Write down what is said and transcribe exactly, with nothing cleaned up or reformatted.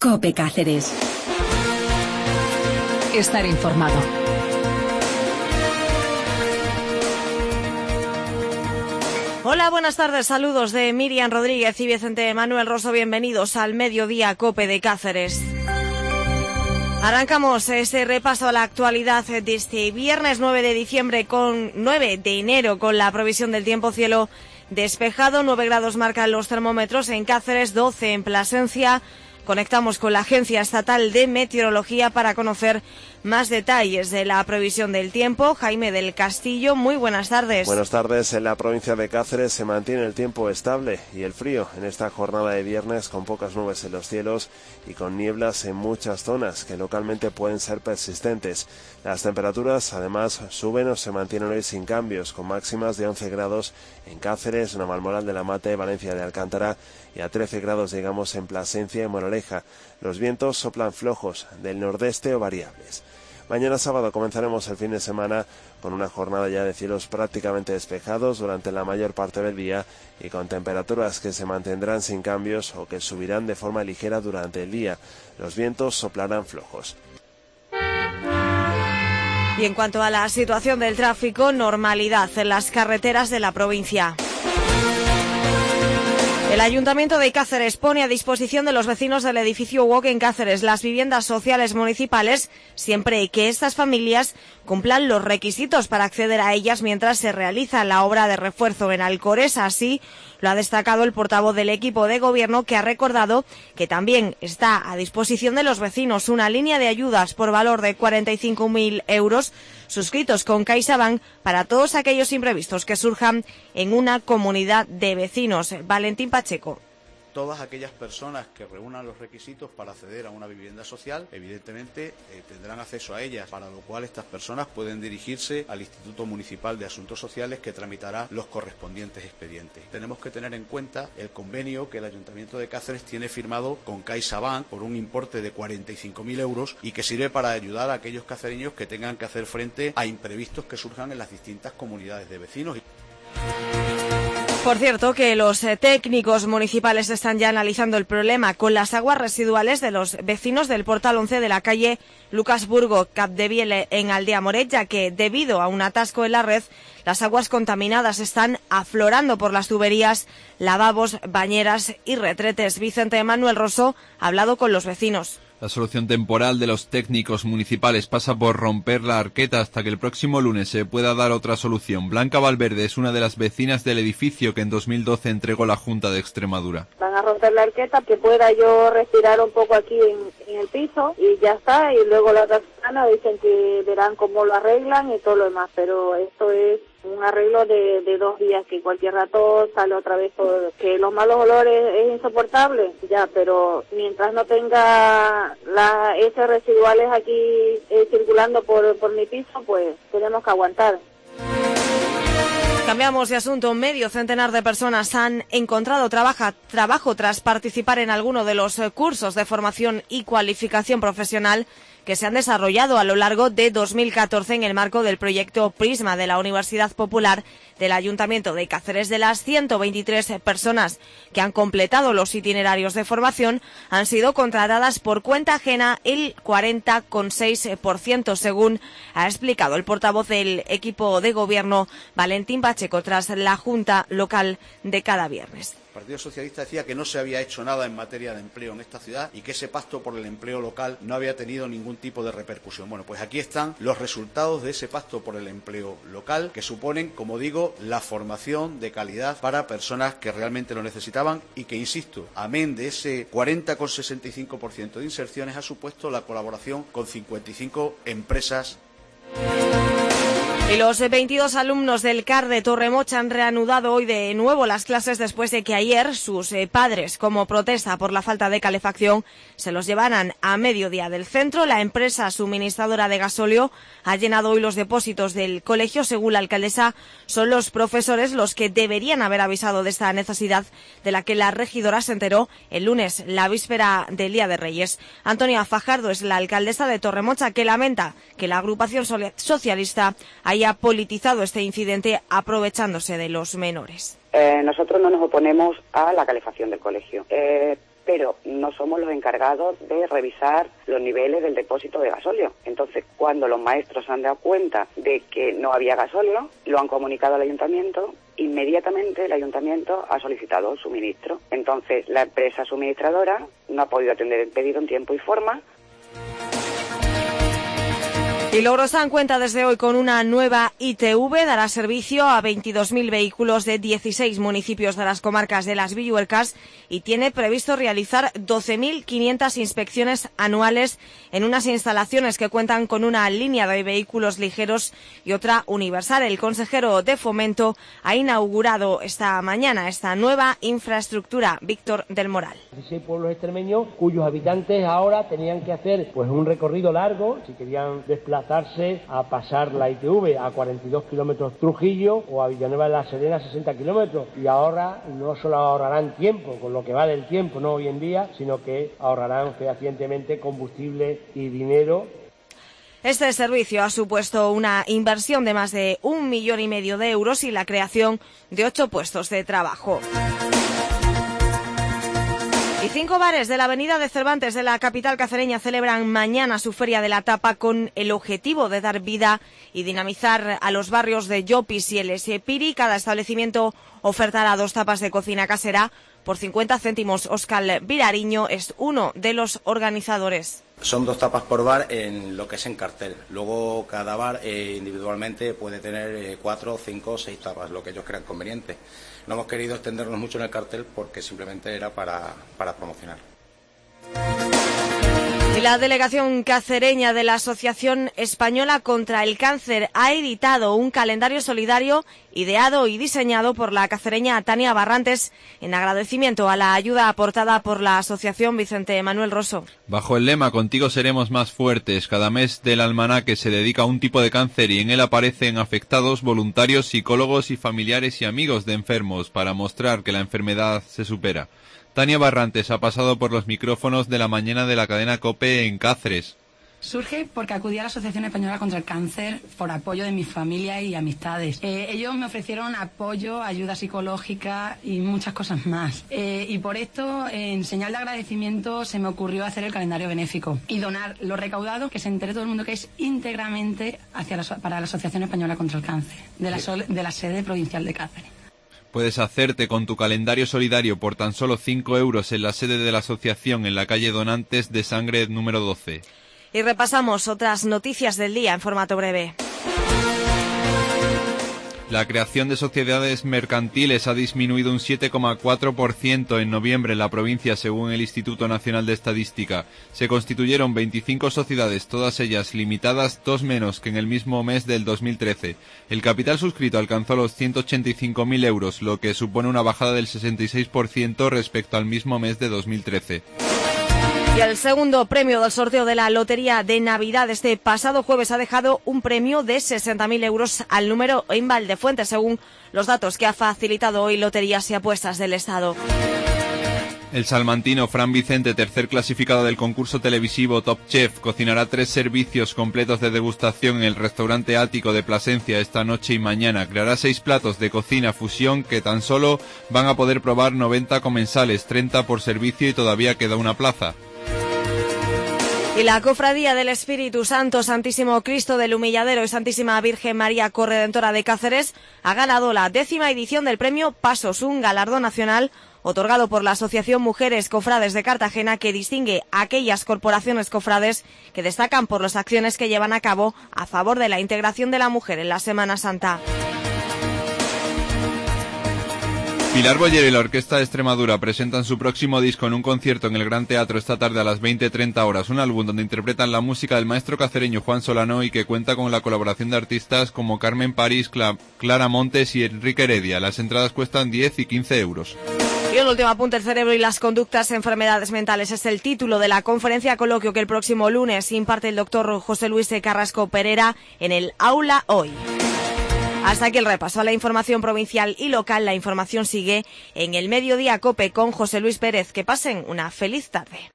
COPE Cáceres. Estar informado. Hola, buenas tardes, saludos de Miriam Rodríguez y Vicente Manuel Rosso, bienvenidos al Mediodía COPE de Cáceres. Arrancamos ese repaso a la actualidad de este viernes nueve de diciembre con nueve de enero con la provisión del tiempo, cielo despejado, nueve grados marcan los termómetros en Cáceres, doce en Plasencia. Conectamos con la Agencia Estatal de Meteorología para conocer más detalles de la previsión del tiempo. Jaime del Castillo, muy buenas tardes. Buenas tardes. En la provincia de Cáceres se mantiene el tiempo estable y el frío en esta jornada de viernes, con pocas nubes en los cielos y con nieblas en muchas zonas que localmente pueden ser persistentes. Las temperaturas además suben o se mantienen hoy sin cambios, con máximas de once grados en Cáceres, Navalmoral de la Mate, Valencia de Alcántara, y a trece grados llegamos en Plasencia y Moraleja. Los vientos soplan flojos del nordeste o variables. Mañana sábado comenzaremos el fin de semana con una jornada ya de cielos prácticamente despejados durante la mayor parte del día y con temperaturas que se mantendrán sin cambios o que subirán de forma ligera durante el día. Los vientos soplarán flojos. Y en cuanto a la situación del tráfico, normalidad en las carreteras de la provincia. El Ayuntamiento de Cáceres pone a disposición de los vecinos del edificio U O C en Cáceres las viviendas sociales municipales, siempre que estas familias cumplan los requisitos para acceder a ellas mientras se realiza la obra de refuerzo en Alcores. Así lo ha destacado el portavoz del equipo de gobierno, que ha recordado que también está a disposición de los vecinos una línea de ayudas por valor de cuarenta y cinco mil euros suscritos con CaixaBank para todos aquellos imprevistos que surjan en una comunidad de vecinos. Valentín Pacheco. Todas aquellas personas que reúnan los requisitos para acceder a una vivienda social, evidentemente eh, tendrán acceso a ellas, para lo cual estas personas pueden dirigirse al Instituto Municipal de Asuntos Sociales, que tramitará los correspondientes expedientes. Tenemos que tener en cuenta el convenio que el Ayuntamiento de Cáceres tiene firmado con CaixaBank por un importe de cuarenta y cinco mil euros y que sirve para ayudar a aquellos cacereños que tengan que hacer frente a imprevistos que surjan en las distintas comunidades de vecinos. Por cierto, que los técnicos municipales están ya analizando el problema con las aguas residuales de los vecinos del Portal once de la calle Lucas Burgo, Capdevielle, en Aldea Moret, ya que debido a un atasco en la red, las aguas contaminadas están aflorando por las tuberías, lavabos, bañeras y retretes. Vicente Manuel Rosso ha hablado con los vecinos. La solución temporal de los técnicos municipales pasa por romper la arqueta hasta que el próximo lunes se pueda dar otra solución. Blanca Valverde es una de las vecinas del edificio que en dos mil doce entregó la Junta de Extremadura. Van a romper la arqueta, que pueda yo respirar un poco aquí en, en el piso y ya está. Y luego la otra semana dicen que verán cómo lo arreglan y todo lo demás, pero esto es un arreglo de, de dos días, que cualquier rato sale otra vez todo. Que los malos olores es insoportable, ya, pero mientras no tenga las heces residuales aquí eh, circulando por, por mi piso, pues tenemos que aguantar. Cambiamos de asunto. Medio centenar de personas han encontrado trabaja, trabajo tras participar en alguno de los cursos de formación y cualificación profesional que se han desarrollado a lo largo de dos mil catorce en el marco del proyecto Prisma de la Universidad Popular del Ayuntamiento de Cáceres. De las ciento veintitrés personas que han completado los itinerarios de formación, han sido contratadas por cuenta ajena el cuarenta coma seis por ciento, según ha explicado el portavoz del equipo de gobierno, Valentín Pacheco, tras la Junta Local de cada viernes. El Partido Socialista decía que no se había hecho nada en materia de empleo en esta ciudad y que ese pacto por el empleo local no había tenido ningún tipo de repercusión. Bueno, pues aquí están los resultados de ese pacto por el empleo local, que suponen, como digo, la formación de calidad para personas que realmente lo necesitaban y que, insisto, amén de ese cuarenta coma sesenta y cinco por ciento de inserciones, ha supuesto la colaboración con cincuenta y cinco empresas. Y los veintidós alumnos del C A R de Torremocha han reanudado hoy de nuevo las clases después de que ayer sus eh, padres, como protesta por la falta de calefacción, se los llevaran a mediodía del centro. La empresa suministradora de gasóleo ha llenado hoy los depósitos del colegio. Según la alcaldesa, son los profesores los que deberían haber avisado de esta necesidad, de la que la regidora se enteró el lunes, la víspera del Día de Reyes. Antonia Fajardo es la alcaldesa de Torremocha, que lamenta que la agrupación socialista haya haya politizado este incidente aprovechándose de los menores. Eh, nosotros no nos oponemos a la calefacción del colegio. Eh, pero no somos los encargados de revisar los niveles del depósito de gasóleo. Entonces, cuando los maestros se han dado cuenta de que no había gasóleo, lo han comunicado al ayuntamiento. Inmediatamente el ayuntamiento ha solicitado suministro. Entonces, la empresa suministradora no ha podido atender el pedido en tiempo y forma. Y Logrosán cuenta desde hoy con una nueva I T V, dará servicio a veintidós mil vehículos de dieciséis municipios de las comarcas de las Villuercas y tiene previsto realizar doce mil quinientas inspecciones anuales en unas instalaciones que cuentan con una línea de vehículos ligeros y otra universal. El consejero de Fomento ha inaugurado esta mañana esta nueva infraestructura. Víctor del Moral. dieciséis pueblos extremeños cuyos habitantes ahora tenían que hacer pues un recorrido largo si querían desplazarse a pasar la I T V a cuarenta y dos kilómetros Trujillo o a Villanueva de la Serena sesenta kilómetros, y ahora no solo ahorrarán tiempo, con lo que va del tiempo no hoy en día, sino que ahorrarán fehacientemente combustible y dinero. Este servicio ha supuesto una inversión de más de un millón y medio de euros y la creación de ocho puestos de trabajo. Y cinco bares de la avenida de Cervantes de la capital cacereña celebran mañana su Feria de la Tapa con el objetivo de dar vida y dinamizar a los barrios de Llopis y el Esepiri. Cada establecimiento ofertará dos tapas de cocina casera por cincuenta céntimos. Óscar Virariño es uno de los organizadores. Son dos tapas por bar en lo que es en cartel. Luego cada bar eh, individualmente puede tener eh, cuatro, cinco, seis tapas, lo que ellos crean conveniente. No hemos querido extendernos mucho en el cartel porque simplemente era para, para promocionar. Y la delegación cacereña de la Asociación Española contra el Cáncer ha editado un calendario solidario ideado y diseñado por la cacereña Tania Barrantes en agradecimiento a la ayuda aportada por la Asociación Vicente Manuel Rosso. Bajo el lema Contigo seremos más fuertes, cada mes del almanaque se dedica a un tipo de cáncer y en él aparecen afectados, voluntarios, psicólogos y familiares y amigos de enfermos para mostrar que la enfermedad se supera. Tania Barrantes ha pasado por los micrófonos de la mañana de la cadena COPE en Cáceres. Surge porque acudí a la Asociación Española contra el Cáncer por apoyo de mi familia y amistades. Eh, ellos me ofrecieron apoyo, ayuda psicológica y muchas cosas más. Eh, y por esto, eh, en señal de agradecimiento, se me ocurrió hacer el calendario benéfico y donar lo recaudado, que se entere todo el mundo que es íntegramente hacia la, para la Asociación Española contra el Cáncer, de la, sol, de la sede provincial de Cáceres. Puedes hacerte con tu calendario solidario por tan solo cinco euros en la sede de la asociación en la calle Donantes de Sangre número doce. Y repasamos otras noticias del día en formato breve. La creación de sociedades mercantiles ha disminuido un siete coma cuatro por ciento en noviembre en la provincia, según el Instituto Nacional de Estadística. Se constituyeron veinticinco sociedades, todas ellas limitadas, dos menos que en el mismo mes del dos mil trece. El capital suscrito alcanzó los ciento ochenta y cinco mil euros, lo que supone una bajada del sesenta y seis por ciento respecto al mismo mes de dos mil trece. Y el segundo premio del sorteo de la Lotería de Navidad este pasado jueves ha dejado un premio de sesenta mil euros al número en Valdefuente, según los datos que ha facilitado hoy Loterías y Apuestas del Estado. El salmantino Fran Vicente, tercer clasificado del concurso televisivo Top Chef, cocinará tres servicios completos de degustación en el restaurante Ático de Plasencia esta noche y mañana. Creará seis platos de cocina fusión que tan solo van a poder probar noventa comensales, treinta por servicio y todavía queda una plaza. Y la Cofradía del Espíritu Santo, Santísimo Cristo del Humilladero y Santísima Virgen María Corredentora de Cáceres ha ganado la décima edición del premio Pasos, un galardón nacional otorgado por la Asociación Mujeres Cofrades de Cartagena, que distingue a aquellas corporaciones cofrades que destacan por las acciones que llevan a cabo a favor de la integración de la mujer en la Semana Santa. Pilar Bollero y la Orquesta de Extremadura presentan su próximo disco en un concierto en el Gran Teatro esta tarde a las veinte treinta horas, un álbum donde interpretan la música del maestro cacereño Juan Solano y que cuenta con la colaboración de artistas como Carmen París, Cla- Clara Montes y Enrique Heredia. Las entradas cuestan diez y quince euros. Y un último apunte: el cerebro y las conductas, enfermedades mentales, es el título de la conferencia coloquio que el próximo lunes imparte el doctor José Luis Carrasco Pereira en el Aula Hoy. Hasta aquí el repaso a la información provincial y local. La información sigue en el Mediodía COPE con José Luis Pérez. Que pasen una feliz tarde.